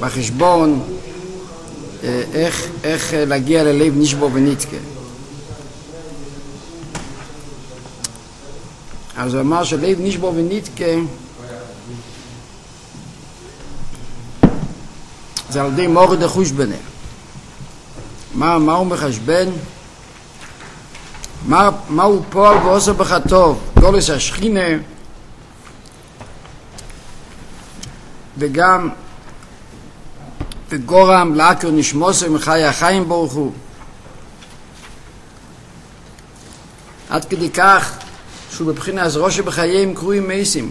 בחשבון איך להגיע ללב נשבור ונתקה. אז הוא אמר שלב נשבור ונתקה זה על ידי מורד החושבנה. מה הוא מחשבן? מה הוא פועל ועושה בך טוב? גולס השכינה וגם וגורם לעקר נשמוסו מחי החיים ברוך הוא. עד כדי כך שהוא בבחינה אז ראש בחייהם קרויים מייסים.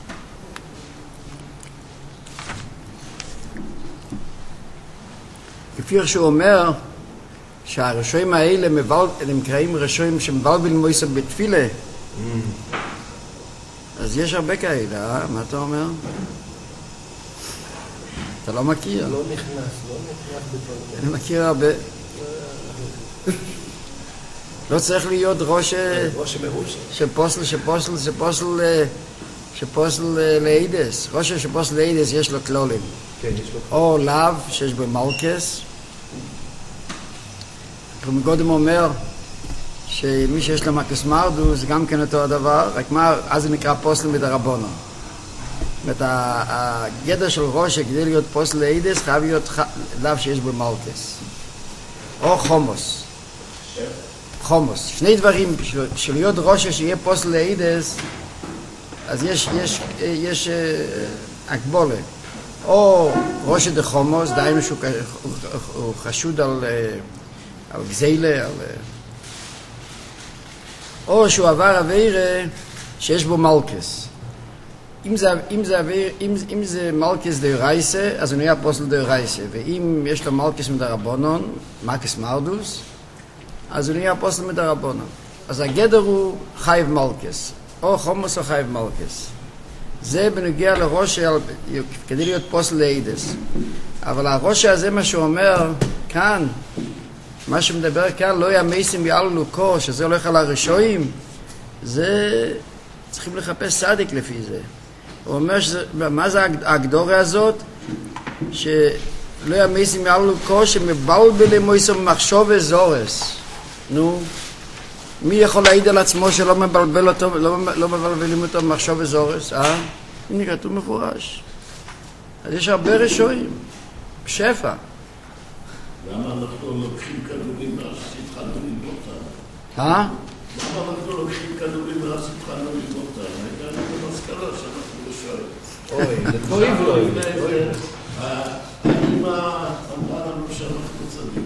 כפי שהוא אומר שהרשויים האלה הם קראים רשויים שמבלבלים מויסם בתפילה. אז יש הרבה כאלה, מה אתה אומר? אתה לא מכיר? לא נכנס בדברים. אני מכיר הרבה. לא צריך להיות ראש שפוסל לאידס. ראש שפוסל לאידס יש לו כלולים. כן, יש לו. או לאו שיש בו מלכס. מקודם אומר שמי שיש לו מקס מרדו זה גם כן אותו הדבר, רק מה, אז זה נקרא פוסל מדרבנו. זאת אומרת, הגדר של ראש כדי להיות פוסל לאידס חייב להיות לאו שיש בו מלכס. או חומוס. חומוס. שני דברים, של להיות ראש שיהיה פוסל לאידס, אז יש אקבולה. או ראש דה חומוס, דהיינו שהוא חשוד על גזילה, או שהוא עבר עבירה שיש בו מלכס. אם זה מלכס דאורייסה, אז הוא נהיה פוסל דאורייסה, ואם יש לו מלכס מדרבנון, מקס מרדוס, אז הוא נהיה פוסל מדרבנון. אז הגדר הוא חייב מלכס, או חומוס או חייב מלכס. זה בנוגע לראש כדי להיות פוסל לאידס. אבל הראש הזה מה שהוא אומר כאן, מה שמדבר כאן, לא ימייסים יעלו כה, שזה הולך על הרשועים, זה צריכים לחפש צדיק לפי זה. הוא אומר מה זה ההגדורה הזאת? שלא ימייסים יעלו כה, שמבלבל מויסם מחשוב וזורס. נו, מי יכול להעיד על עצמו שלא מבלבל אותו, לא מבלבלים אותו מחשוב וזורס? הנה כתוב מפורש. אז יש הרבה רשועים, שפע. למה אנחנו לוקחים כדורים מאז שהתחלנו ללמוד אותם? למה אנחנו לוקחים כדורים מאז שהתחלנו ללמוד אותם? הייתה לנו מסקנה שאנחנו לא שואלים. אוי, זה טועים לו. האמא אמרה לנו שאנחנו צדיקים.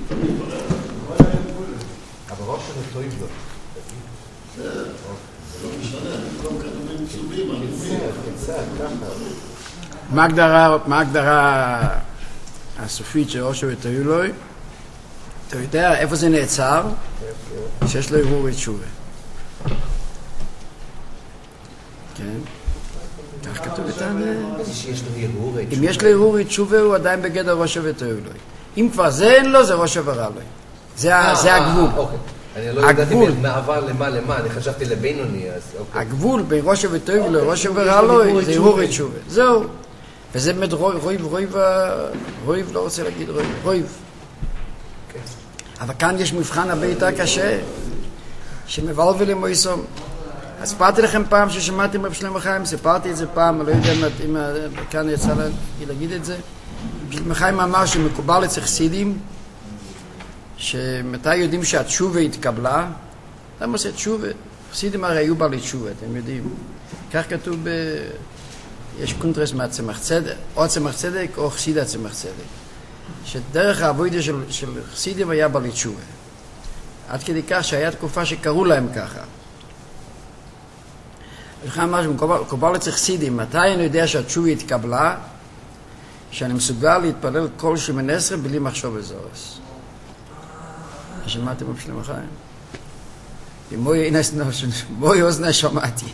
אבל ראש הזה טועים לו. זה לא משנה, במקום כדורים צהובים, אני מבין. מה ההגדרה הסופית של ראשו ותאילוי? אתה יודע איפה זה נעצר? שיש לו ערעור תשובה. כן? כך כתוב איתן. אם יש לו ערעור תשובה הוא עדיין בגדר ראשו ותאילוי. אם כבר זה אין לו, זה ראשו ורע לו. זה הגבול. אני לא ידעתי מעבר למה, אני חשבתי לבינוני. הגבול בין ראשו ותאילוי לראשו ורע לו זה ערעור תשובה. זהו. וזה באמת רויב לא רוצה להגיד רויב. אבל כאן יש מבחן הרבה יותר קשה, שמבלבל למויסום. אז סיפרתי לכם פעם ששמעתי רב שלמה חיים, סיפרתי את זה פעם, אני לא יודע אם כאן יצא להגיד את זה. שלמה חיים אמר שמקובל אצל חסידים, שמתי יודעים שהתשובה התקבלה, למה עושה תשובה? חסידים הרי היו בעלי תשובה, אתם יודעים. כך כתוב יש קונטרס מהצמח צדק, או צמח צדק או חסיד הצמח צדק. שדרך העבודה של חסידים היה בעלי תשובה. עד כדי כך שהיה תקופה שקראו להם ככה. לכן אמר שמקובל אצל חסידים, מתי אני יודע שהתשובה התקבלה? שאני מסוגל להתפלל כל שמן עשרה בלי מחשוב וזורס. שמעתם בשלמה חיים? בואי אוזנה שמעתי.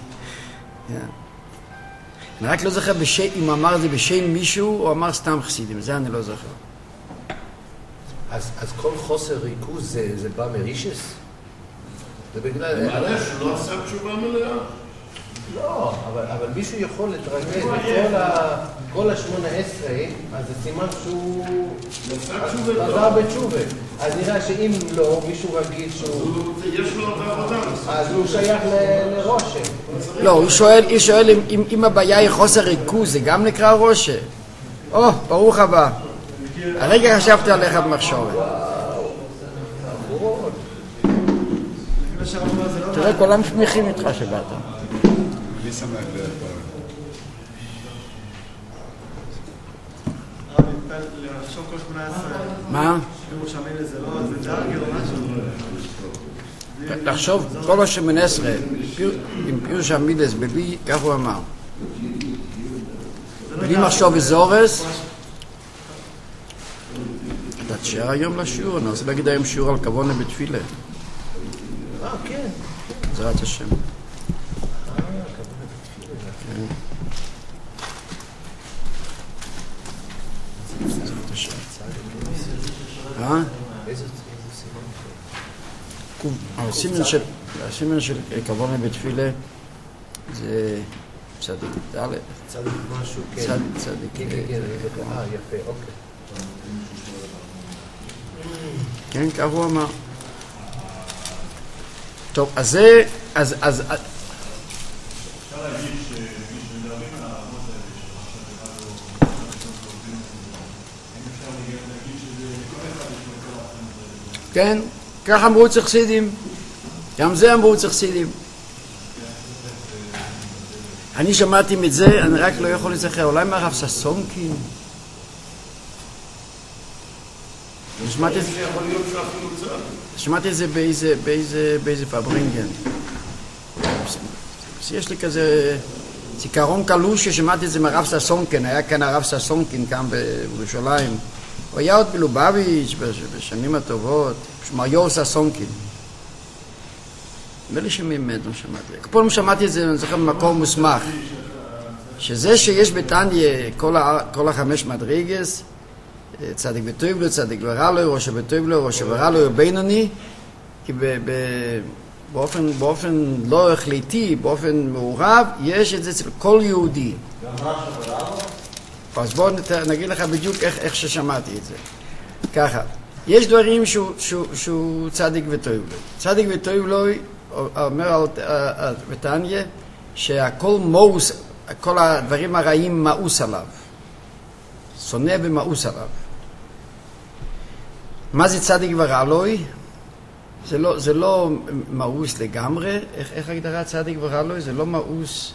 אני רק לא זוכר אם אמר את זה בשם מישהו או אמר סתם חסידים, זה אני לא זוכר. אז כל חוסר ריכוז זה בא מרישס? זה בגלל... זה מעלה שלא עשה תשובה מלאה. לא, אבל מישהו יכול לתרגל את כל כל ה-18, אז זה סימן שהוא חזר בתשובה. אז נראה שאם לא, מישהו רגיל שהוא... יש לו עבודה. אז הוא שייך לרושם. לא, הוא שואל אם הבעיה היא חוסר ריכוז, זה גם נקרא רושה. ברוך הבא. הרגע חשבתי עליך במחשבת. תראה, כולם שמחים איתך שבאת. אני שמח לחשוב כל 18 מה? ירושלמי לזה לא, זה דרגי או משהו. לחשוב כל ה-18 עם פירוש המידס בלי, כך הוא אמר. בלי מחשוב וזורס. אתה תשאר היום לשיעור, אני רוצה להגיד היום שיעור על כוונה בתפילה. כן. בעזרת השם. הסימן של כוונה בתפילה זה צדיק ד' צדיק משהו, כן. צדיק. כן, יפה, אוקיי. כן, כך הוא אמר. טוב, אז זה, אז... אפשר להגיד שמי שמדברים על העבוד האלה האם אפשר להגיד שזה כל אחד יש לו כל החיים. כן, כך אמרו צחסידים. גם זה אמרו צחסידים. אני שמעתי את זה, אני רק לא יכול לזכר, אולי מהרב ססונקין. שמעתי את זה באיזה פברינגן. יש לי כזה זיכרון קלוש ששמעתי את זה מהרב ססונקין, היה כאן הרב ססונקין כאן בירושלים. הוא היה עוד בלובביץ' בשנים הטובות, מריור ססונקין. נדמה לי שממד לא שמעתי. כל פעם שמעתי את זה, אני זוכר במקום מוסמך. שזה שיש בתניא כל החמש מדרגס, צדיק וטוב לו, צדיק ורע לו, ראש וטוב לו, ראש ורע לו, בינוני, כי באופן לא החליטי, באופן מעורב, יש את זה אצל כל יהודי. אז בואו נגיד לך בדיוק איך ששמעתי את זה. ככה, יש דברים שהוא צדיק וטוב לו. צדיק וטוב לו, אומר בתניא, שהכל מאוס, כל הדברים הרעים מאוס עליו. שונא ומאוס עליו. מה זה צדיק ורע לוי? זה לא מאוס לגמרי. איך הגדרה צדיק ורע לוי? זה לא מאוס,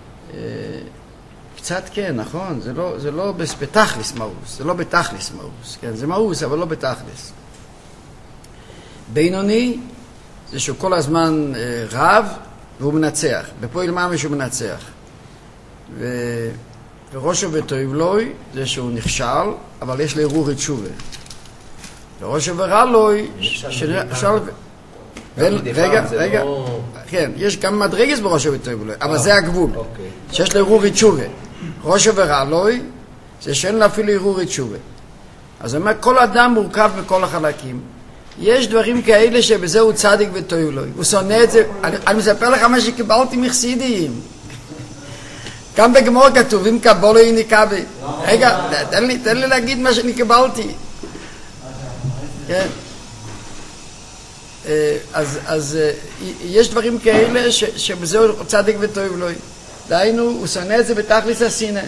קצת כן, נכון? זה לא בתכלס מאוס. זה לא בתכלס מאוס. כן, זה מאוס, אבל לא בתכלס. בינוני זה שהוא כל הזמן רב והוא מנצח. בפועל ממש הוא מנצח. וראשו וטוב לוי זה שהוא נכשל, אבל יש לערעור תשובה. וראשו ורע לוי רגע, כן, יש גם מדרגס בראשו וטוב לוי, אבל זה הגבול, שיש לערעור תשובה. ראשו ורע לוי זה שאין לה אפילו ערעור תשובה. אז הוא אומר, כל אדם מורכב מכל החלקים. יש דברים כאלה שבזה הוא צדיק וטוב לוי. הוא שונא את זה, אני מספר לך מה שקיבלתי מחסידים. גם בגמור כתוב, אם קבולו היא נקבל. רגע, תן לי להגיד מה שאני קיבלתי. כן. אז יש דברים כאלה שבזה הוא צדיק וטוב לוי. דהיינו, הוא שונא את זה בתכלס השנאה.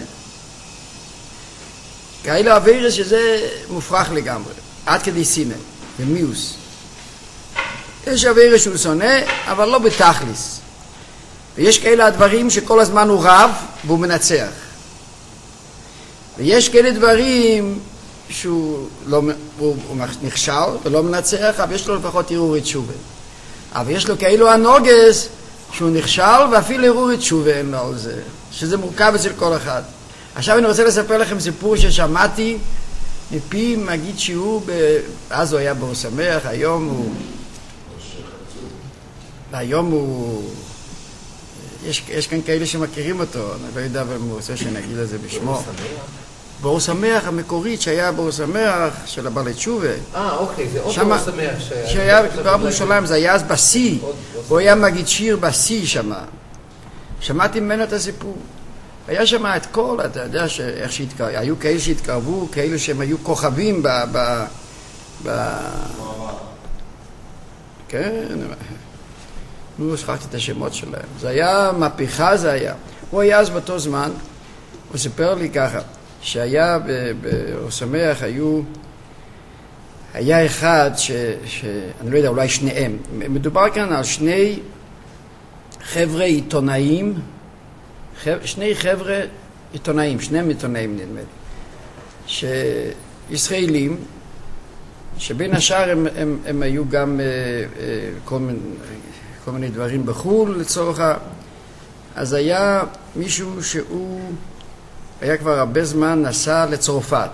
כאלה עבירה שזה מופרך לגמרי. עד כדי שנאה, ומיוס. יש עבירה שהוא שונא, אבל לא בתכלס. ויש כאלה הדברים שכל הזמן הוא רב והוא מנצח. ויש כאלה דברים שהוא נכשל ולא מנצח, אבל יש לו לפחות ערעור תשובה. אבל יש לו כאילו הנוגס שהוא נכשל ואפילו ערעור תשובה אין לו על זה, שזה מורכב אצל כל אחד. עכשיו אני רוצה לספר לכם סיפור ששמעתי מפי מגיד שיעור, אז הוא היה בור שמח, היום הוא יש כאן כאלה שמכירים אותו, אני לא יודע אבל הוא רוצה שנגיד לזה בשמו. בור שמח המקורית שהיה בור שמח של הבעלי תשובה. אוקיי, זה עוד בור שמח שהיה בירושלים, זה היה אז בשיא, הוא היה מגיד שיר בשיא שמה. שמעתי ממנו את הסיפור. היה שם את כל, אתה יודע איך שהתקרבו, היו כאלה שהתקרבו, כאלה שהם היו כוכבים כן, נו, שכחתי את השמות שלהם. זה היה מהפכה, זה היה. הוא היה אז באותו זמן, הוא סיפר לי ככה, שהיה ברוסמח היה אחד אני לא יודע, אולי שניהם. מדובר כאן על שני חבר'ה עיתונאים, שניהם עיתונאים נדמה לי, שישראלים, שבין השאר הם היו גם כל מיני דברים בחול לצורך אז היה מישהו שהוא היה כבר הרבה זמן נסע לצרפת.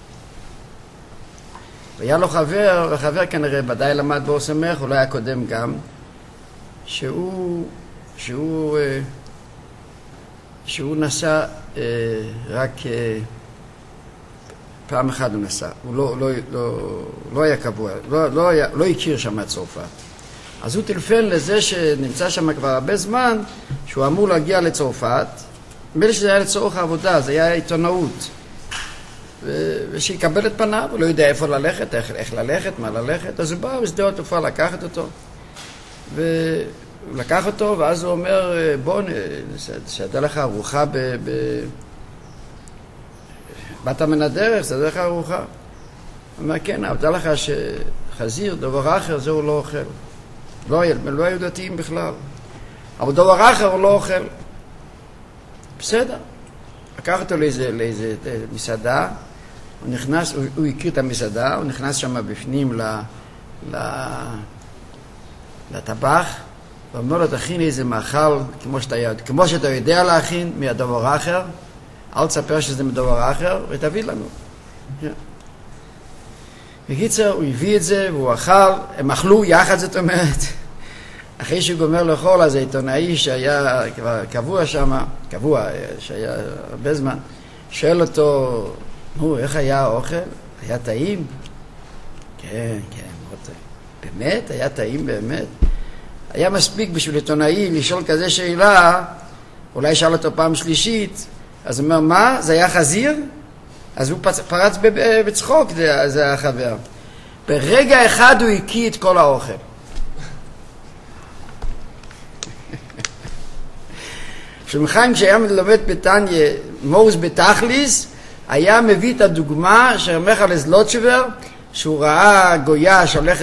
והיה לו חבר כנראה ודאי למד באוסמך, אולי הקודם גם, שהוא נסע רק פעם אחת הוא נסע, הוא לא היה קבוע, לא הכיר שם את צרפת. אז הוא טלפן לזה שנמצא שם כבר הרבה זמן, שהוא אמור להגיע לצרפת, נדמה שזה היה לצורך העבודה, זה היה עיתונאות. ושיקבל את פניו, הוא לא יודע איפה ללכת, איך ללכת, מה ללכת, אז הוא בא בשדה התעופה לקחת אותו, והוא לקח אותו, ואז הוא אומר, בוא, שדה לך ארוחה באת מן הדרך, שדה לך ארוחה. הוא אומר, כן, אבל לך שחזיר, דבר אחר, זה הוא לא אוכל. לא היו דתיים בכלל. אבל דבר אחר הוא לא אוכל. בסדר. לקח אותו לאיזה מסעדה, הוא נכנס, הוא הכיר את המסעדה, הוא נכנס שם בפנים לטבח, ואומר לו, תכין איזה מאכל כמו שאתה יודע להכין מהדבר אחר, אל תספר שזה מדבר אחר, ותביא לנו. בקיצר, הוא הביא את זה, והוא אכל, הם אכלו יחד, זאת אומרת, אחרי שהוא גומר לאכול, אז העיתונאי שהיה כבר שהיה הרבה זמן, שואל אותו, איך היה האוכל? היה טעים? כן, מאוד טעים. באמת? היה טעים באמת? היה מספיק בשביל עיתונאי לשאול כזה שאלה, אולי שאל אותו פעם שלישית, אז הוא אומר, מה? זה היה חזיר? אז הוא פרץ בצחוק, זה החבר. ברגע אחד הוא הקיא את כל האוכל. שמחיים כשהיה מלמד בתניה מורס בתכליס, היה מביא את הדוגמה שרמך על זלוטשבר, שהוא ראה גויה שהולכת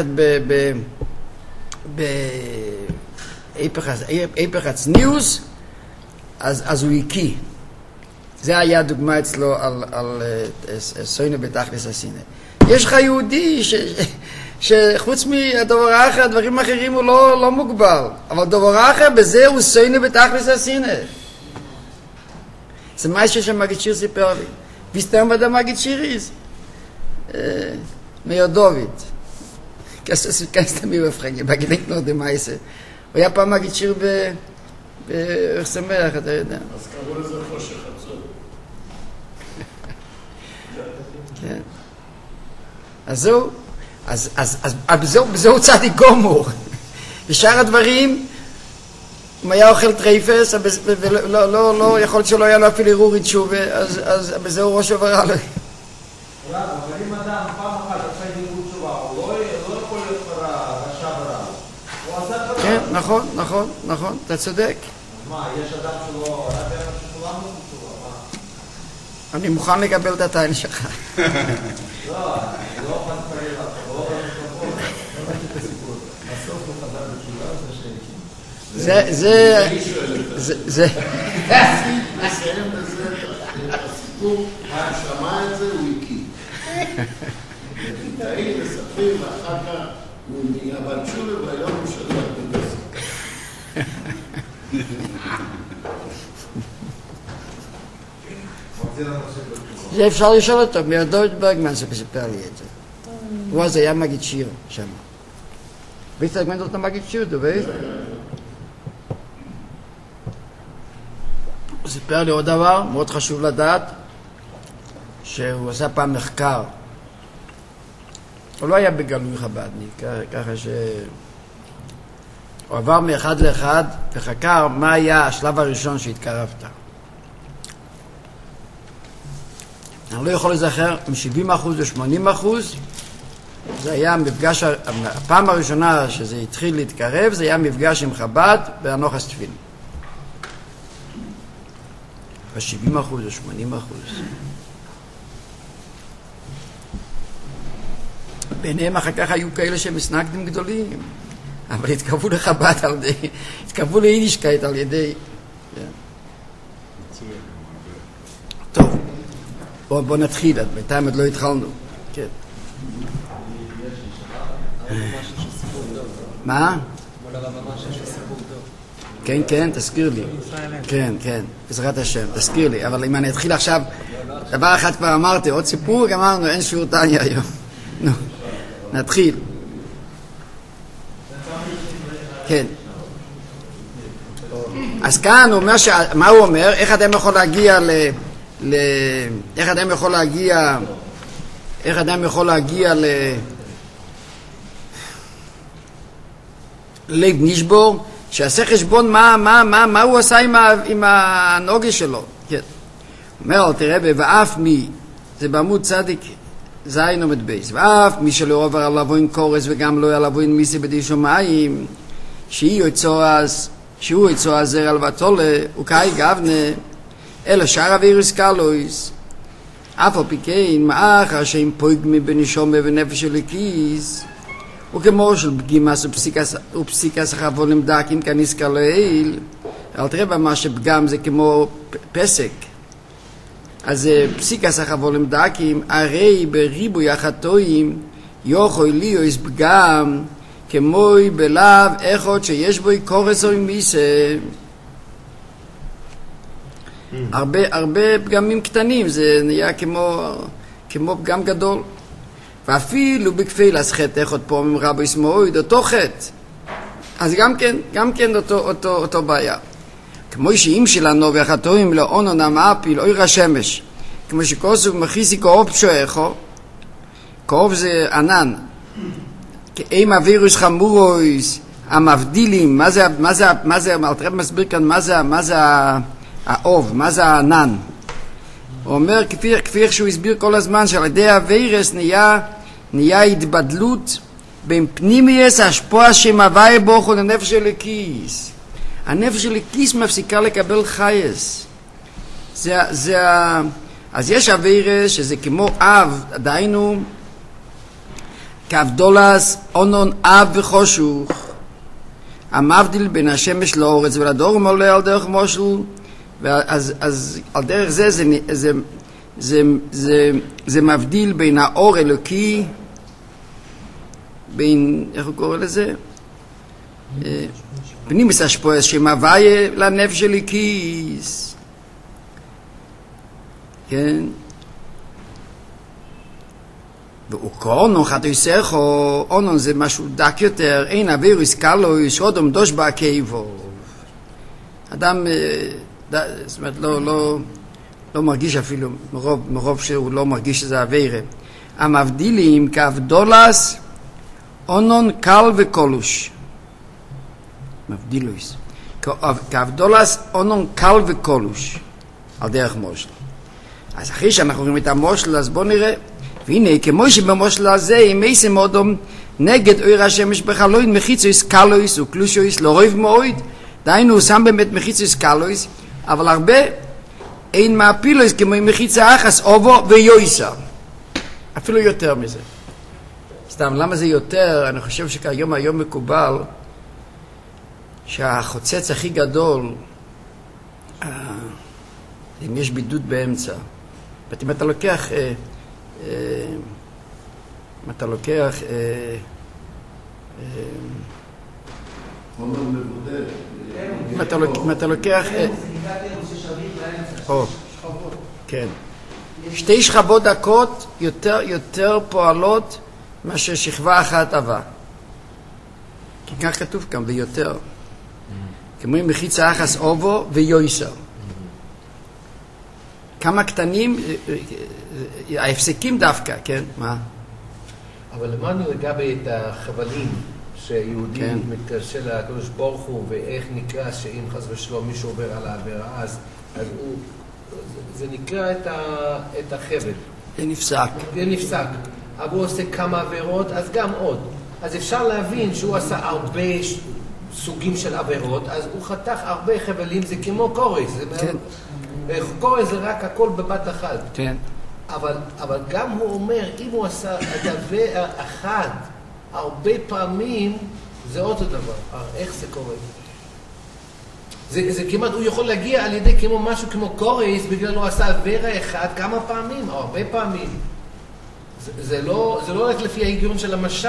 באיפך הצניוס, אז הוא הקיא. זה היה דוגמה אצלו על סוינה בתכליס הסיני. יש לך יהודי שחוץ מהדבר האחר, הדברים האחרים הוא לא מוגבל. אבל דבר האחר, בזה הוא סוינה בתכליס הסיני. זה מה שמגיד שיר סיפר לי. ויסתם בדה מגיד שיריז. מאיר דוד. כסתם מבפחגי, בגדנק נור דמייסה. הוא היה פעם מגיד שיר בשמח, אתה יודע. אז קראו לזה חושך עצור. כן. אז זהו, בזהו צדיק גומור. בשאר הדברים, אם היה אוכל טרייפס, ולא יכול להיות שלא היה לו אפילו ערעור תשובה, אז בזהו ראש עברה לו. אבל אם אדם פעם אחת עושה ערעור תשובה, הוא לא יכול להיות רשע ורע. הוא עשה כבר... כן, נכון, אתה צודק. מה, יש אדם שלא... שכולם לא תשובה, מה? אני מוכן לקבל את הטענה שלך. לא, אני לא אוכל להתפלל לך, לא אוכל להתפלל לך. בסוף הוא חזר בתשובה, זה נסיים בזה הסיפור, שמע את זה, הוא הקיא. תאים מספרים, ואחר כך הוא נהיה בעל תשובה, והיום הוא שולח בגסק. זה אפשר לשאול אותו, מאיר דוד ברגמן שסיפר לי את זה. הוא אז היה מגיד שיר שם. ויצטרך מנדל אתה מגיד שיר, אתה רואה? הוא סיפר לי עוד דבר, מאוד חשוב לדעת, שהוא עשה פעם מחקר. הוא לא היה בגלוי חב"דניק, ככה ש... הוא עבר מאחד לאחד וחקר מה היה השלב הראשון שהתקרבת. אני לא יכול לזכר מ-70% ל-80%, זה היה המפגש, הפעם הראשונה שזה התחיל להתקרב, זה היה מפגש עם חב"ד באנוחס תפילין. ב-70% או 80%. ביניהם אחר כך היו כאלה שהם מסנגדים גדולים, אבל התקרבו לחב"ד על ידי, התקרבו ליידישקייט על ידי... טוב, בוא נתחיל, בינתיים עוד לא התחלנו. כן. מה? כן, כן, תזכיר לי. כן, כן, בעזרת השם, תזכיר לי. אבל אם אני אתחיל עכשיו, דבר אחד כבר אמרתי, עוד סיפור, אמרנו, אין שיעור תניא היום. נו, נתחיל. כן. אז כאן הוא אומר, מה הוא אומר? איך אדם יכול להגיע איך אדם יכול להגיע לב נשבור, שיעשה חשבון מה הוא עשה עם הנוגה שלו. כן. אומר, תראה, ואף מי, זה בעמוד צדיק זין עומד בייס, ואף מי שלא עובר על לבוין קורס וגם לא על לבוין מיסי בדי שומעים, שהוא יצוא עזר על ותולה, וקאי גבנה, אלא שאר אווירוס קלויס, אף על פי כן, מאחר שהם פויגמי בנשומה ונפש הלקיס, וכמו של פגימס ופסיקס החבולים דקים כנזכר לעיל, אל תראה במה שפגם זה כמו פסק, אז פסיקס החבולים דקים, הרי בריבוי החטואים יוכוי ליוס פגם, כמוי בלאו אחד שיש בו קורס או מיסה. הרבה פגמים קטנים, זה נהיה כמו פגם גדול. ואפילו בכפיל אז חטא אחד פה עם רבו ישמעוד, אותו חטא. אז גם כן אותו בעיה. כמו שאם שלנו והחטואים לא אונון המאפיל אויר השמש, כמו שכוסו מכיסי כאוב פשועכו, כאוב זה ענן, כאם הווירוס חמורויס, המבדילים, מה זה, אלתרעב מסביר כאן מה זה האוב, מה זה הענן. הוא אומר, כפי איך שהוא הסביר כל הזמן, שעל ידי הווירס נהיה התבדלות בין פנימייס השפוע שמביא בו לנפש הלקיס. הנפש הלקיס מפסיקה לקבל חייס. אז יש הווירס שזה כמו אב, דהיינו, כאבדולס, אונון אב וחושוך, המבדיל בין השמש לאורץ ולדור מולה על דרך מושל, אז על דרך זה מבדיל בין האור אלוקי, בין, איך הוא קורא לזה? פנימיס השפועס שמביא לנפש הלקיס. כן? ואוקרונון חטוי סכו, אונון זה משהו דק יותר, אין אווירוס קלויס, אודום דוש בעקבו. אדם, זאת אומרת, לא מרגיש אפילו, מרוב שהוא לא מרגיש שזה אווירה. המבדילים כאבדולס, אונון קל וקולוש. מבדילויס. כאבדולס, אונון קל וקולוש. על דרך מושל. אז אחרי שאנחנו רואים את המושל, אז בואו נראה. והנה, כמו שבמושל הזה, אם איסם אודום נגד אור השמש בחלוין, מחיצויס קלויס וקלושויס, לא רויב מאוד, דהיינו, הוא שם באמת מחיצויס קלויס, אבל הרבה אין מהפילויס כמו עם מחיצה אחס, אובו ויויסה. אפילו יותר מזה. סתם, למה זה יותר? אני חושב שכיום היום מקובל שהחוצץ הכי גדול, אם יש בידוד באמצע, אם אתה לוקח חומר מבודד. אם אתה לוקח כן, שתי שכבות דקות יותר פועלות מאשר שכבה אחת עבה, כי כך כתוב כאן ויותר, כמו עם מחיצה אחס אובו ויויסר. כמה קטנים ההפסקים דווקא, כן? מה? אבל למדנו לגבי את החבלים שיהודי מתקשר לקדוש ברוך הוא, ואיך נקרא שאם חס ושלום מישהו עובר על העבירה, אז הוא זה נקרא את החבל. זה נפסק. זה נפסק. אבל הוא עושה כמה עבירות, אז גם עוד. אז אפשר להבין שהוא עשה הרבה סוגים של עבירות, אז הוא חתך הרבה חבלים, זה כמו קורס. כן. קורס זה רק הכל בבת אחת. כן. אבל גם הוא אומר, אם הוא עשה דבר אחד הרבה פעמים, זה אותו דבר. איך זה קורה? זה כמעט, הוא יכול להגיע על ידי כמו משהו כמו קורס, בגלל הוא עשה עבירה אחד כמה פעמים, או הרבה פעמים. זה לא רק לפי ההיגיון של המשל.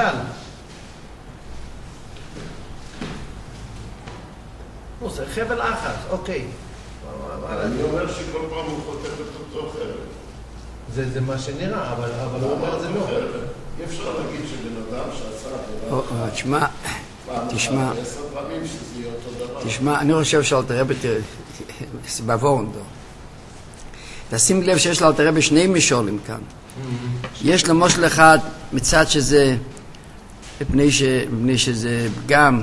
זה חבל אחת, אוקיי. אני אומר שכל פעם הוא חותך את אותו חבל. זה מה שנראה, אבל הוא אומר זה לא. אי אפשר להגיד שבן אדם שעשה עבירה... תשמע, 10 פעמים שזה יהיה אותו דבר. תשמע, אני חושב שאלתר רבי בוורנדו. תשים לב שיש לאלתר רבי שני משולים כאן. יש למשל אחד מצד שזה, מפני שזה פגם,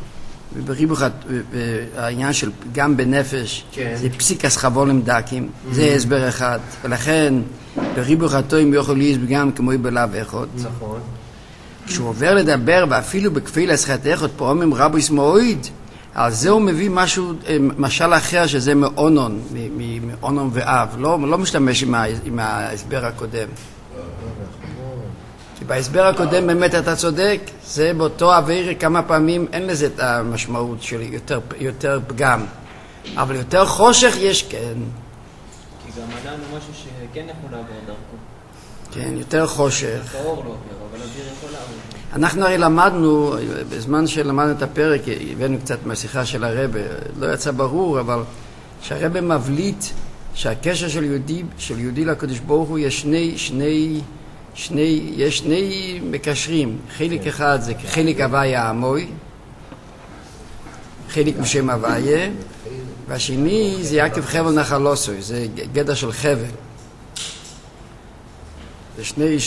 העניין של פגם בנפש, זה פסיקס חבולים דקים, זה הסבר אחד, ולכן בריבוך הטועים יכול להיות פגם כמו בלאו אחד. נכון. כשהוא עובר לדבר, ואפילו בכפיל הסחת אחד, פעמים רבויס מועיד, על זה הוא מביא משל אחר שזה מאונון, מאונון ואב, לא משתמש עם ההסבר הקודם. כי בהסבר הקודם באמת אתה צודק, זה באותו עביר כמה פעמים אין לזה את המשמעות של יותר פגם. אבל יותר חושך יש כן. כי גם אדם הוא משהו שכן יכול לעבור דרכו. כן, יותר חושך. האור לא עובר, אבל אוויר יכול לעבור. אנחנו הרי למדנו, בזמן שלמדנו את הפרק, הבאנו קצת מהשיחה של הרב, לא יצא ברור, אבל שהרב מבליט שהקשר של יהודי לקדוש ברוך הוא יש שני מקשרים. חלק אחד זה חלק הוויה המוי, חלק משם הוויה, והשני זה יעקב חבל נחלוסוי, זה גדר של חבל. זה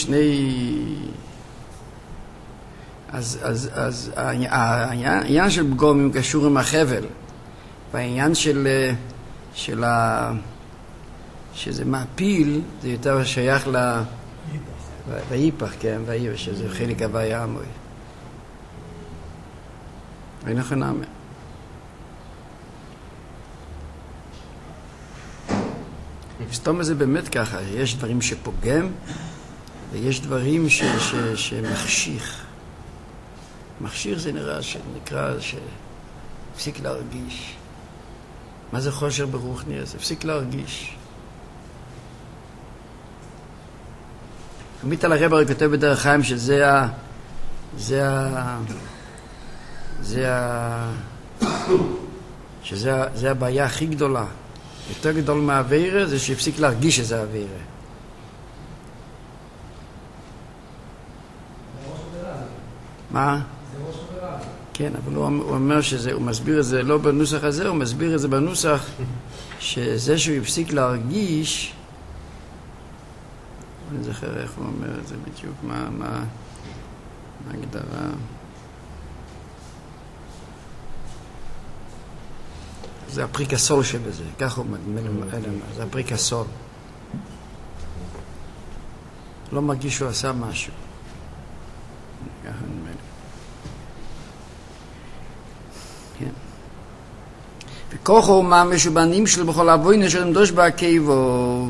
אז העניין של פגומים קשור עם החבל, והעניין שזה מעפיל זה יותר שייך והיפך, כן, והיפך, שזה חלק הוויה המוי. אין לכם נאמר. סתום זה באמת ככה, יש דברים שפוגם, ויש דברים שמחשיך. מחשיך זה נקרא שהפסיק להרגיש. מה זה חושר ברוחני? זה הפסיק להרגיש. עמית על הרב הרי כותב בדרך חיים שזה הבעיה הכי גדולה. יותר גדול מהעבירה זה שהפסיק להרגיש שזה העבירה. מה? זה ראש עבירה. כן, אבל הוא אומר הוא מסביר את זה לא בנוסח הזה, הוא מסביר את זה בנוסח שזה שהוא הפסיק להרגיש, אני זוכר איך הוא אומר את זה בדיוק, מה ההגדרה. זה הפריקסול שבזה, ככה הוא זה הפריקסול. לא מרגיש שהוא עשה משהו. ככה נדמה לי. כן. וכוחו הוא ממש ובנים שלו בכל אבוינו של עמדוש בעקיבו.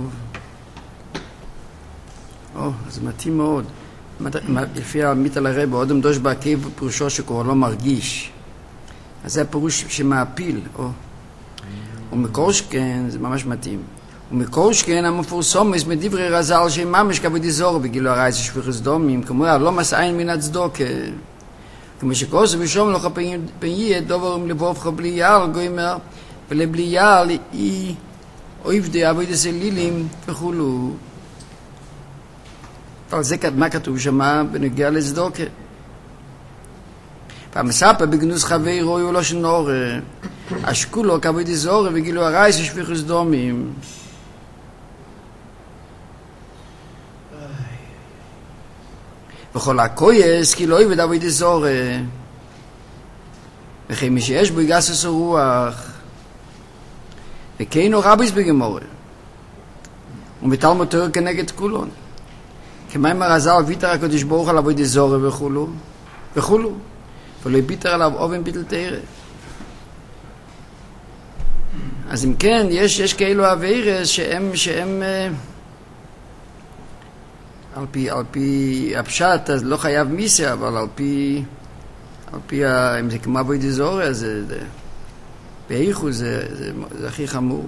זה מתאים מאוד. לפי העמית על הרב, עוד עמדוש בעקיבו פירושו שקורא לא מרגיש. אז זה הפירוש שמעפיל. ומקורשכן, זה ממש מתאים. ומקורשכן המפורסומס מדברי רז"ל שממש כבוד יזור בגילו הרייס שפיכוס דומים, כמו לא מסעין מן הצדוק. כמו שכוסו ושום לך פניה דוברים לבובך בלי יעל גוימר, ולבלי יעל היא אויבדי עבוד הסלילים וכולו. אבל זה מה כתוב שמה בנגיע לצדוקה. פעמספה בגנוס חווי רואי ולא שנור אשכולו כבוד יזור וגילו הרייס שפיכוס דומים. וכל הכויס כי לא עבד עבוד יזור וכי מי שיש בו יגסס הרוח וכינו רביס בגמורה ומתלמוד תורה כנגד כולון. כמאמר הז"ל ויתר הקדוש ברוך על עבודת זרה וכולו, ולא ביטר עליו אופן ביטול תורה. אז אם כן, יש כאלו עבירות שהם על פי הפשט, אז לא חייב מיסה, אבל על פי אם זה כמו עבודת זרה, זה באיחוד זה הכי חמור.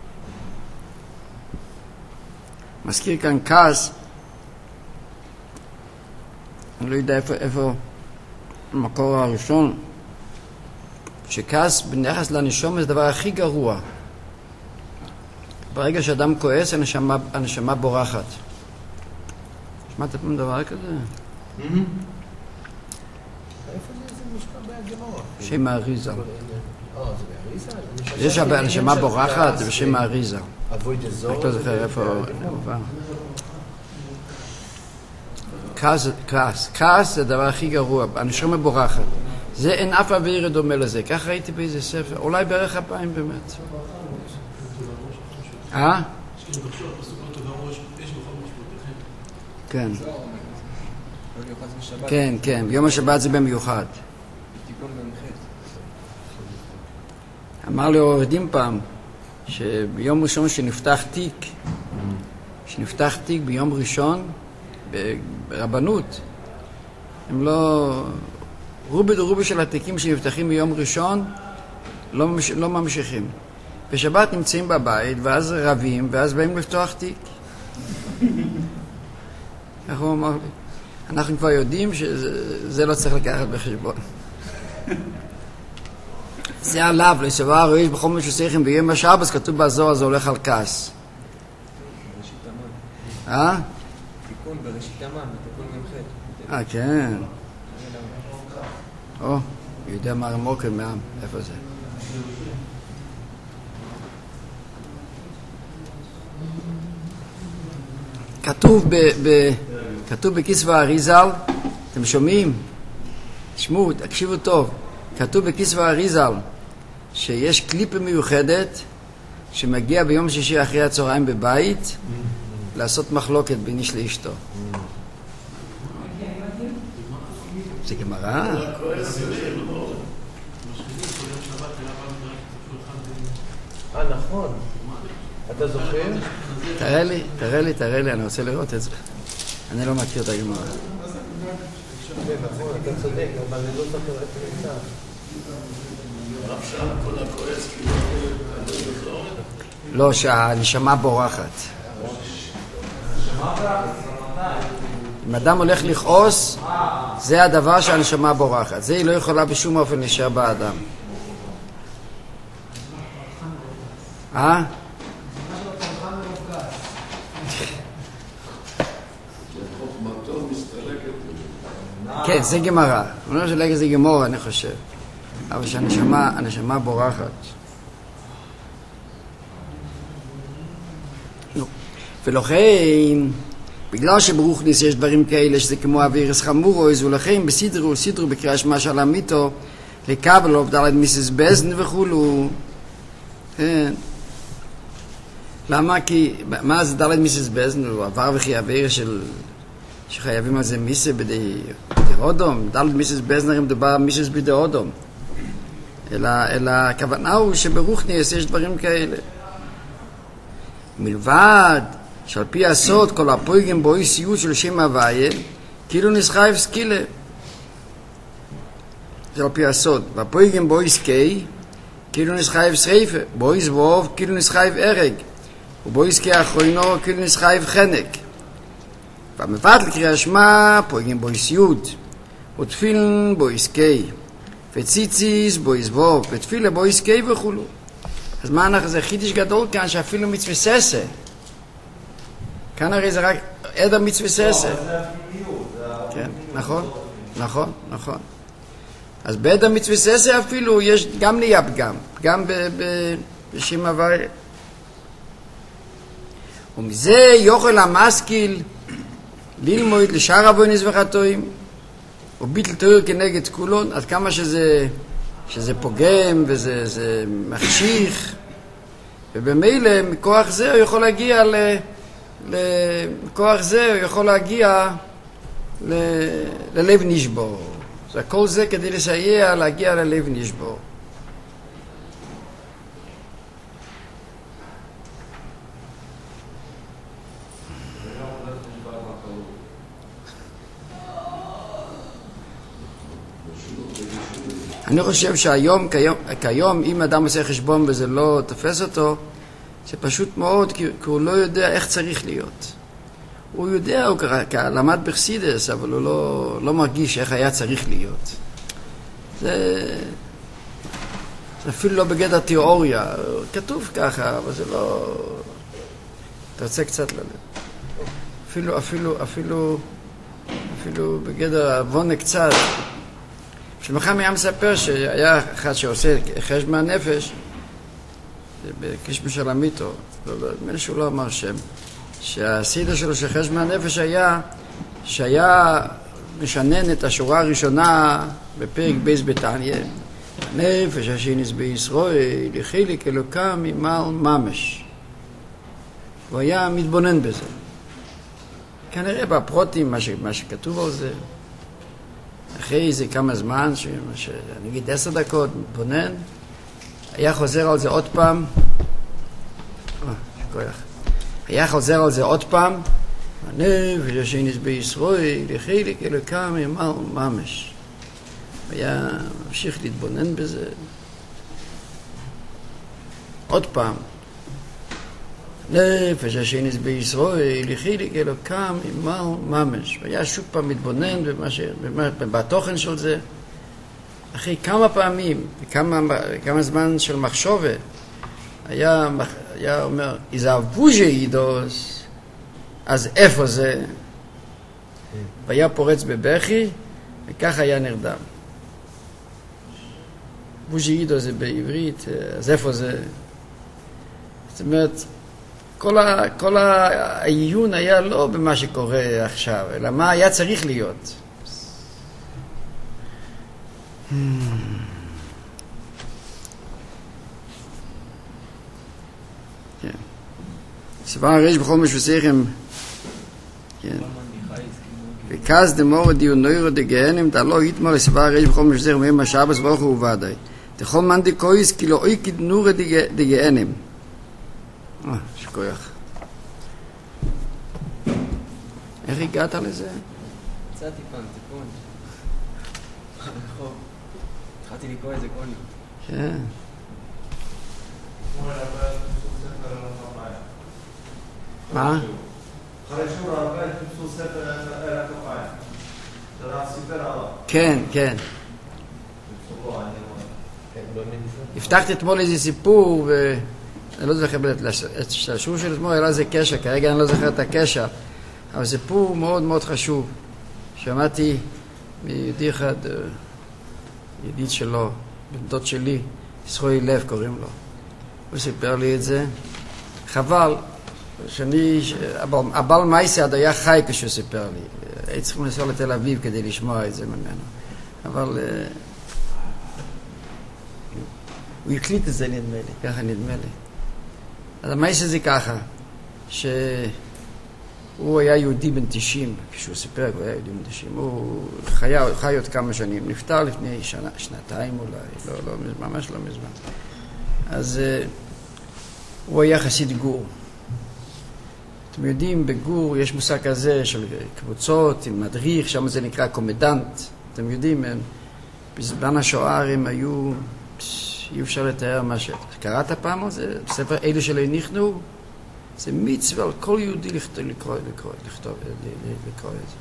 מזכיר כאן כעס, אני לא יודע איפה המקור הראשון, שכעס ביחס לנשמה זה הדבר הכי גרוע. ברגע שאדם כועס, הנשמה בורחת. שמעת פעם דבר כזה? איפה זה משפט בהגמרא? שם האריזה. זה באריזה? זה שהנשמה בורחת, זה בשם האריזה. עבודת זרה? אני לא זוכר איפה נובע. כעס זה הדבר הכי גרוע, הנשמה בורחת. זה אין אף עבירה דומה לזה. כך ראיתי באיזה ספר, אולי בערך 2000 באמת. כן. כן, כן, ביום השבת זה במיוחד. אמר לי עורך דין פעם, שביום ראשון שנפתח תיק ביום ראשון ברבנות, הם לא... רובי של התיקים שנפתחים ביום ראשון לא ממשיכים. בשבת נמצאים בבית, ואז רבים, ואז באים לפתוח תיק. איך הוא אמר לי? אנחנו כבר יודעים שזה לא צריך לקחת בחשבון. זה עליו, לסבר הרואיש בכל מה שצריכים ביום השבת, כתוב בזוהר, זה הולך על כעס. תיקון בראשית המן, תיקון ממחד. כן. יודע מה רמוקר מעם, איפה זה? כתוב בכסף האריזל, אתם שומעים? תשמעו, תקשיבו טוב. כתוב בכסף האריזל שיש קליפה מיוחדת שמגיע ביום שישי אחרי הצהריים בבית לעשות מחלוקת בין איש לאשתו. זה גמרא? נכון. אתה זוכר? תראה לי, אני רוצה לראות את זה. אני לא מכיר את הגמרא. נכון, אתה צודק, אבל אני לא זוכר את זה. עכשיו כל הכועס כאילו... לא, שהנשמה בורחת. אם אדם הולך לכעוס, זה הדבר שהנשמה בורחת. זה היא לא יכולה בשום אופן להישאר באדם. כן, זה גמרא. אני לא שלגע זה גמור, אני חושב. אבל שהנשמה בורחת. ולכן, בגלל שברוכניס יש דברים כאלה שזה כמו אווירס חמורוי, ולכן בסידרו בקריאה שמע של המיתו, לקבל עובד על מיסס בזן וכולו. כן. למה? כי, מה זה דלת מיסס בזן? הוא עבר וכי אווירס שחייבים על זה מיסס בדי אודום. דלת מיסס בזן הרי מדובר מיסס בדי אודום. אלא הכוונה הוא שברוכניס יש דברים כאלה. מלבד שעל פי הסוד כל הפויגים בו איסיות של שם הוויה כאילו נסחייב סקילה. זה על פי הסוד. והפויגים בו איסקי כאילו נסחייב שריפה. בו איסבוב כאילו נסחייב הרג. ובו איסקי האחרונו כאילו נסחייב חנק. והמפת לקריאה שמע פויגים בו איסיות. ותפילן בו איסקי. וציציס בו איסבוב. ותפילה בו איסקי וכולו. אז מה אנחנו, זה חידש גדול כאן שאפילו מצווה ססה. כאן הרי זה רק עדר מצווה ססה. כן, נכון. אז בעדר מצווה ססה אפילו יש גם נהיה פגם. גם בשם הוויה. ומזה יוכל המשכיל ללמוד לשאר עוונס וחטאים. וביטל תורה כנגד כולון, עד כמה שזה פוגם וזה מחשיך, ובמילא מכוח זה הוא יכול להגיע לכוח זה הוא יכול להגיע ללב נשבור. כל זה כדי לסייע להגיע ללב נשבור. אני חושב שהיום, כיום, אם אדם עושה חשבון וזה לא תופס אותו, זה פשוט מאוד, כי הוא לא יודע איך צריך להיות. הוא יודע, הוא למד בחסידס, אבל הוא לא מרגיש איך היה צריך להיות. זה אפילו לא בגדר תיאוריה, כתוב ככה, אבל זה לא... אתה רוצה קצת ללב. אפילו בגדר עוונה קצת. שמחם היה מספר שהיה אחד שעושה חשבון נפש, בקשב של המיתו, נדמה שהוא לא אמר שם, שהסידר שלו של חשבון הנפש שהיה משנן את השורה הראשונה בפרק בייס בתניא, הנפש השינס בישראל, לחילק אלוקם ממעל ממש. הוא היה מתבונן בזה. כנראה בפרוטים, מה שכתוב על זה, אחרי זה כמה זמן, נגיד 10 דקות, מתבונן, היה חוזר על זה עוד פעם, היה חוזר על זה עוד פעם, הנפש השינס בישראל, לחילק אלוקם ממעל ממש. היה ממשיך להתבונן בזה. עוד פעם, נפש השינס בישראל, לחילק אלוקם ממעל ממש. היה שוב פעם מתבונן בתוכן של זה. אחרי כמה פעמים, כמה זמן של מחשבה, היה אומר, איזה בוז'ה יידוס, אז איפה זה? והיה פורץ בבכי, וכך היה נרדם. בוז'ה יידוס זה בעברית, אז איפה זה? זאת אומרת, כל העיון היה לא במה שקורה עכשיו, אלא מה היה צריך להיות. סבר הרש בכל משפסיכם, וכאז דמור דיונוירו דגהנם תלו יתמר לסבר הרש בכל משפסיכם והם השבס ברוך הוא ועדי תכל מן דקויס כי לא אוי כדנור דגהנם. שכוייך. איך הגעת לזה? יצאתי פעם, תיקון. התחלתי לקרוא איזה קוני. כן. מה? כן, כן. הבטחתי אתמול איזה סיפור ואני לא זוכר את השיעור של אתמול, היה לזה קשר, כרגע אני לא זוכר את הקשר, אבל סיפור מאוד מאוד חשוב. שמעתי מיהודי אחד, ידיד שלו, בן דוד שלי, ישרוי לב קוראים לו. הוא סיפר לי את זה. חבל, הבעל מייסי עד היה חי כשהוא סיפר לי. הייתי צריכים לנסוע לתל אביב כדי לשמוע את זה ממנו. אבל הוא הקליט את זה נדמה לי, ככה נדמה לי. אז המייסי זה ככה, שהוא היה יהודי בן 90, כשהוא סיפר, הוא היה יהודי בן 90. הוא חי עוד כמה שנים, נפטר לפני שנתיים אולי, לא, ממש לא מזמן. אז הוא היה חסיד גור. אתם יודעים, בגור יש מושג כזה של קבוצות עם מדריך, שם זה נקרא קומדנט. אתם יודעים, בזמן השואה הם היו, אי אפשר לתאר מה ש... קראת פעם על זה? בספר אלה שלא הניחנו? זה מצווה על כל יהודי לקרוא את זה.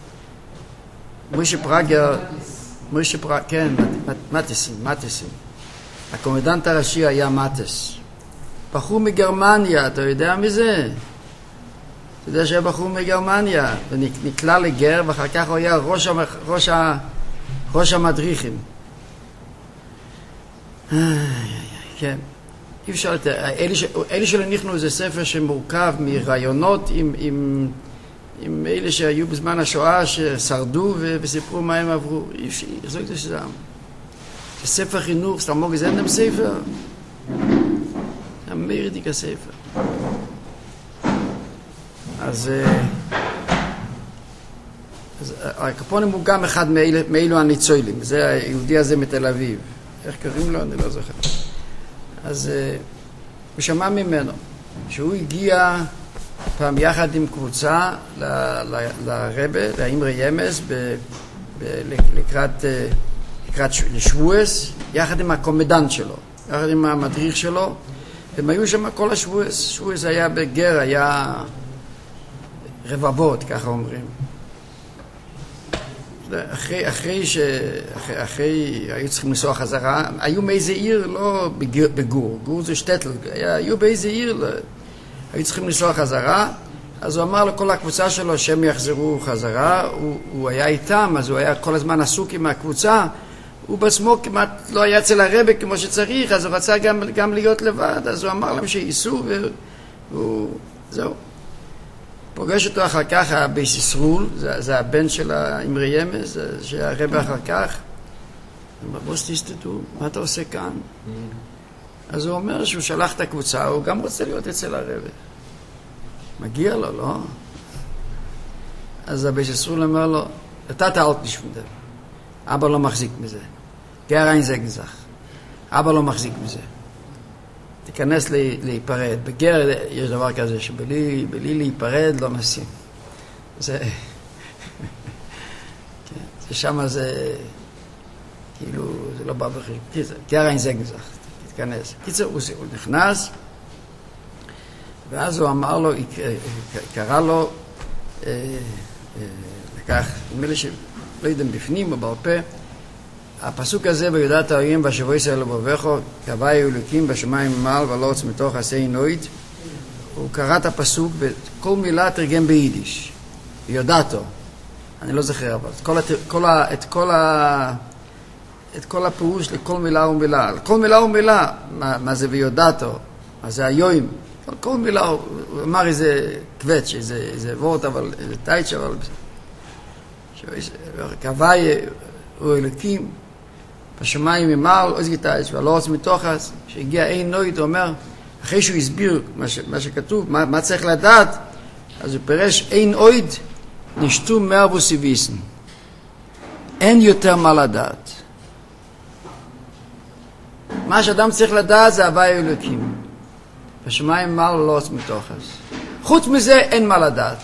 מוישה פראגר, כן, מטיסים. הקומדנט הראשי היה מטס. בחור מגרמניה, אתה יודע מזה? אתה יודע שהיה בחור מגרמניה, ונקלע לגר, ואחר כך הוא היה ראש המדריכים. כן. אי אפשר לתאר. אלה שלא נכנו זה ספר שמורכב מרעיונות עם אלה שהיו בזמן השואה, ששרדו וסיפרו מה הם עברו. אי אפשר, יחזור את זה שזה ספר חינוך, סתמוג, זה אין ספר. המיירדיק הספר. אז הקפונים הוא גם אחד מאלו הניצולים, זה היהודי הזה מתל אביב. איך קוראים לו? אני לא זוכר. אז הוא שמע ממנו שהוא הגיע פעם יחד עם קבוצה לרבה, לאמרי ימס, לקראת שבועס, יחד עם הקומדנט שלו, יחד עם המדריך שלו, הם היו שם כל השבועס. שבועס היה בגר, היה רבבות, ככה אומרים. אחרי היו צריכים לנסוע חזרה, היו מאיזה עיר, לא בגור, גור זה שטטל, היו באיזה עיר, היו צריכים לנסוע חזרה, אז הוא אמר לכל הקבוצה שלו שהם יחזרו חזרה, הוא היה איתם, אז הוא היה כל הזמן עסוק עם הקבוצה, הוא בעצמו כמעט לא היה אצל הרבה כמו שצריך, אז הוא רצה גם להיות לבד, אז הוא אמר להם שייסעו, וזהו. פוגש אותו אחר כך הבייס ישרול, זה הבן של האמרי ימס, שהרבה אחר כך, הוא אומר, בוא תסתדרו, מה אתה עושה כאן? אז הוא אומר שהוא שלח את הקבוצה, הוא גם רוצה להיות אצל הרבה. מגיע לו, לא? אז הבייס ישרול אומר לו, אתה תעלת נשמדה, אבא לא מחזיק מזה, גר אין זה גזח, אבא לא מחזיק מזה. תיכנס להיפרד. בגר יש דבר כזה שבלי להיפרד לא נשים. זה שמה זה כאילו זה לא בא בחשבון. גר אין זה גזח. תתכנס. קיצר הוא נכנס ואז הוא אמר לו, קרא לו לקח, נדמה לי שלא יודעים בפנים או בעל פה, הפסוק הזה, ויודעת האויים בשבוע ישראל ובובכו, קבעי אלוקים בשמיים ממעל ולא ארץ מתוך עשי נויד. הוא קרא את הפסוק, וכל מילה תרגם ביידיש. יודעתו. אני לא זוכר, אבל את כל הפירוש לכל מילה ומילה. כל מילה ומילה, מה זה ויודעתו? מה זה האויים? כל מילה, הוא אמר איזה קווץ', איזה וורט, אבל איזה טייץ', אבל קבעי הוא אלוקים בשמיים ממעל, עוז גיטאיץ' ולא ארץ מתוך עש, שהגיע אין נויד, הוא אומר, אחרי שהוא הסביר מה שכתוב, מה צריך לדעת, אז הוא פירש, אין אויד נשתו מרבוסי ויסן. אין יותר מה לדעת. מה שאדם צריך לדעת זה הווי אלוקים. בשמיים ממעל ולא ארץ מתוך עש. חוץ מזה אין מה לדעת.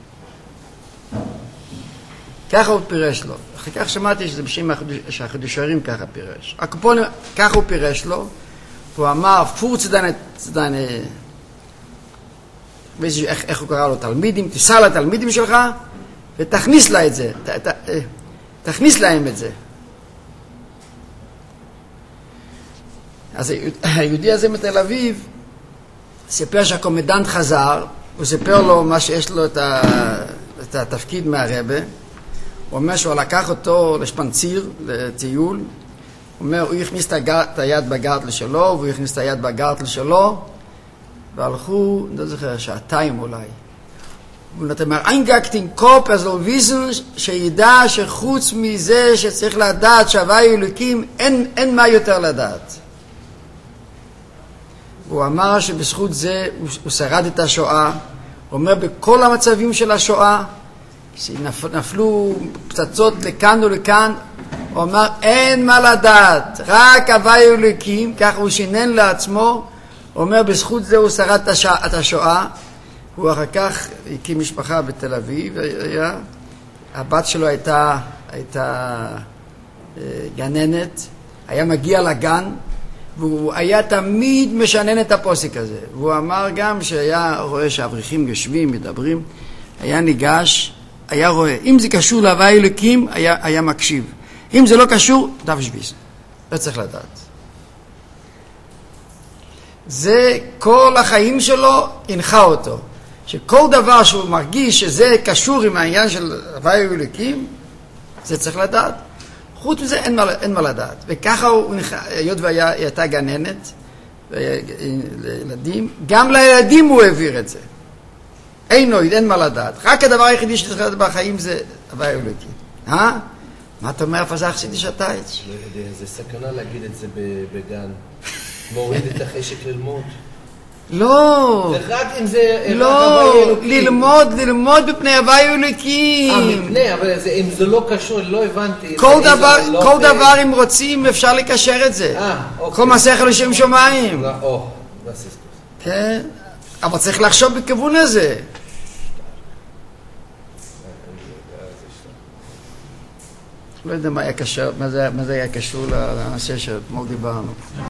ככה הוא פירש לו. אחר כך שמעתי שזה בשם שהחידושרים ככה פירש. הקופונים, ככה הוא פירש לו, והוא אמר, פורץ דן, איך הוא קרא לו, תלמידים, תיסע לתלמידים שלך, ותכניס לה את זה, תכניס להם את זה. אז היהודי הזה מתל אביב, סיפר שהקומדנט חזר, הוא סיפר לו מה שיש לו את התפקיד מהרבה, הוא אומר שהוא לקח אותו לשפנציר, לטיול, הוא אומר, הוא הכניס את היד בגרטל שלו, והוא הכניס את היד בגרטל שלו, והלכו, אני לא זוכר, שעתיים אולי. הוא אומר, אינגקט עם קופ, אז לא ויזן, שידע שחוץ מזה שצריך לדעת שהווי אלוקים, אין מה יותר לדעת. הוא אמר שבזכות זה הוא שרד את השואה, הוא אומר, בכל המצבים של השואה, שנפלו פצצות לכאן ולכאן, הוא אמר, אין מה לדעת, רק הווי אלוקים, ככה הוא שינן לעצמו, הוא אומר, בזכות זה הוא שרד את השואה, הוא אחר כך הקים משפחה בתל אביב, הבת שלו הייתה גננת, היה מגיע לגן, והוא היה תמיד משנן את הפוסק הזה, והוא אמר גם שהיה רואה שהאברכים יושבים, מדברים, היה ניגש, היה רואה, אם זה קשור להווי אלוקים, היה מקשיב. אם זה לא קשור, דף שביס. לא צריך לדעת. זה כל החיים שלו הנחה אותו. שכל דבר שהוא מרגיש שזה קשור עם העניין של הווי אלוקים, זה צריך לדעת. חוץ מזה אין מה לדעת. וככה הוא הנחה, היות והייתה גננת, לילדים, גם לילדים הוא העביר את זה. אין מה לדעת. רק הדבר היחידי שצריך לדעת בחיים זה הווי אלוקים. מה אתה אומר, פזח סידי שתייץ? לא יודע, זה סכנה להגיד את זה בגן. מוריד את החשק ללמוד. לא, זה רק אם זה... רק לא, הווי אלוקים. ללמוד בפני הווי אלוקים. מפני, אבל אם זה לא קשור, לא הבנתי. כל דבר אם רוצים אפשר לקשר את זה. אוקיי. כל מעשיך לשם שמיים. בסיסטוס. כן, אבל צריך לחשוב בכיוון הזה. לא יודע מה זה היה קשור לנושא שאתמול דיברנו.